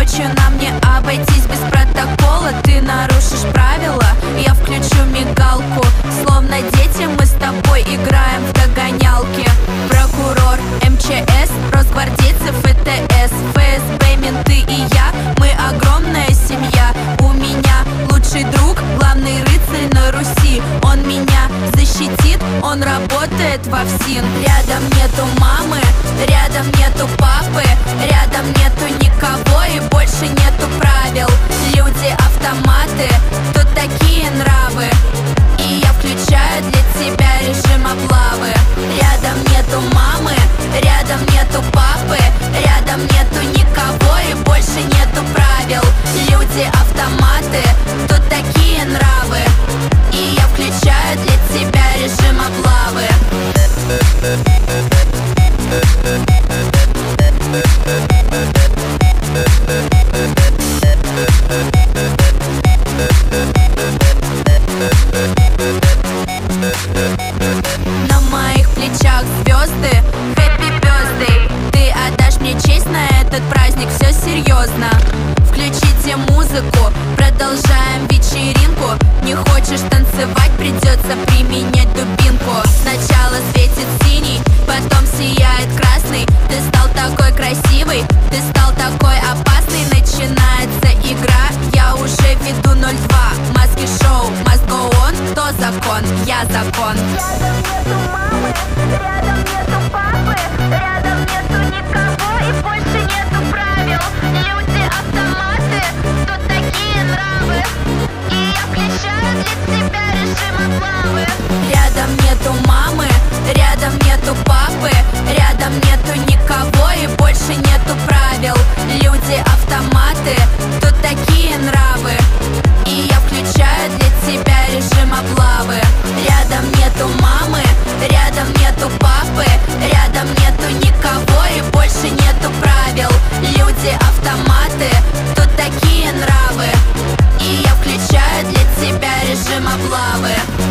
Ночью нам не обойтись без протокола. Ты нарушишь правила, я включу мигалку. Словно дети мы с тобой играем в догонялки. Прокурор, МЧС, росгвардейцы, ФТС, ФСБ, менты и я, мы огромная семья. У меня лучший друг, главный рыцарь на Руси. Он меня защитит, он работает во ФСИН. Рядом нету мамы, рядом нету папы, рядом нету никого и больше нету правил. Люди автоматы, тут такие нравы, и я включаю для тебя режим облавы. Рядом нету мамы, рядом нету папы, рядом нету никого и больше нету правил. Люди автоматы, тут такие нравы, и я включаю для тебя режим облавы. На моих плечах звезды, happy birthday. Ты отдашь мне честь на этот праздник, все серьезно. Включите музыку, продолжаем вечеринку. Не хочешь танцевать, придется применять дубинку. Сначала светит синий, потом сияет красный. Ты стал такой красивый, ты стал такой опасный. Начинается игра, я уже веду 0-2. Маски шоу, must go on. Кто закон? Я закон. Рядом нету мамы, рядом нету папы, рядом нету никого и больше нету правил. Люди автоматы, тут такие нравы, и я включаю для тебя режим облавы. Рядом нету мамы, рядом нету папы, рядом нету никого и больше нету правил. Люди автоматы, тут такие нравы, и я включаю для тебя режим облавы. Рядом нету мамы, рядом нету папы, рядом нету никого и больше нету правил. Люди автоматы, тут такие нравы, и я включаю для тебя режим облавы.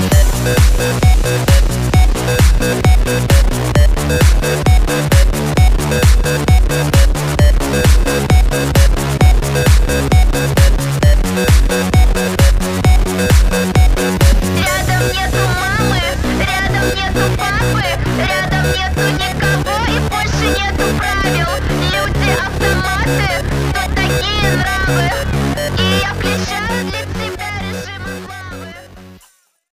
Рядом нету мамы, рядом нету папы, рядом нету никого и больше нету правил. Люди автоматы, тут такие нравы, и я включаю для